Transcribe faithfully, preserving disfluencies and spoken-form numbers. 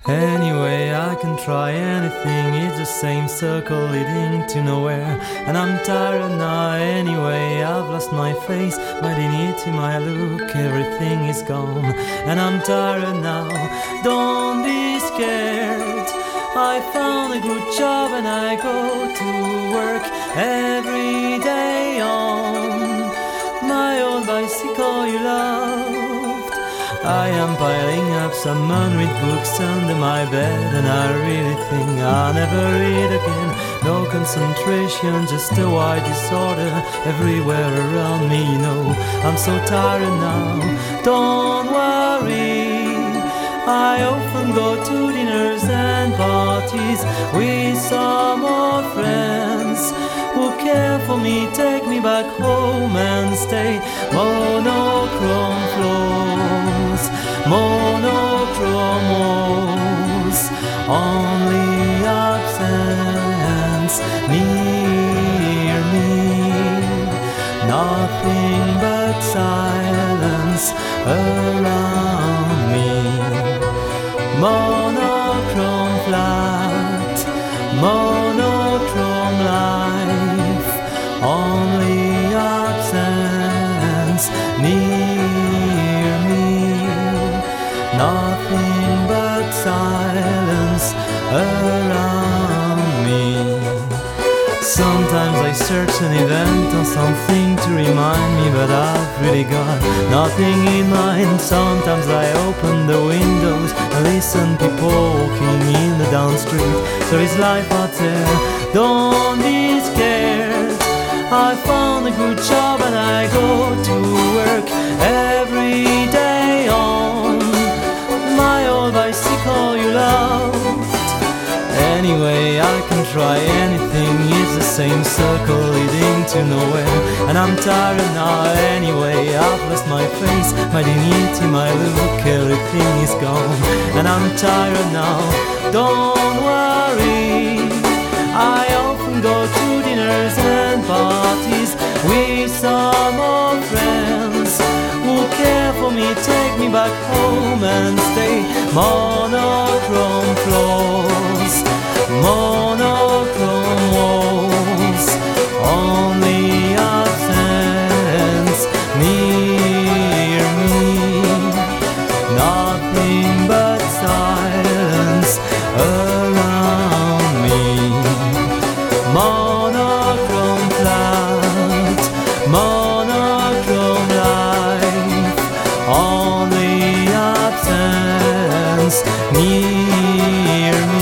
Anyway, I can try anything, it's the same circle leading to nowhere. And I'm tired now anyway, I've lost my face, my dignity, my look, everything is gone. And I'm tired now, don't be scared. I found a good job and I go to work every day on my old bicycle you loved. I am piling up some unread books under my bed, and I really think I'll never read again. No concentration, just a wide disorder everywhere around me, you know. I'm so tired now, don't worry. I often go to dinners and parties with some old friends who care for me, take me back home and stay. Monochrome floors, monochrome walls, only absence near me. Nothing but silence around me. Monochrome flat, monochrome life, only absence near me. Nothing but silence around me. Sometimes I search an event or something to remind me, but I've really got nothing in mind. Sometimes I open the windows and listen people walking in the down street. There is life out there, don't be scared. I found a good job and I go to work every day on my old bicycle you loved. Anyway, I can try anything, it's the same circle leading to nowhere. And I'm tired now anyway, I've lost my face, my dignity, my look, everything is gone. And I'm tired now, don't worry. I often go to dinners and parties with some old friends who care for me, take me back home and stay. Monochrome floors, monochrome walls, only absence near me. Nothing but silence around me. Monochrome flat, monochrome life, only absence near me.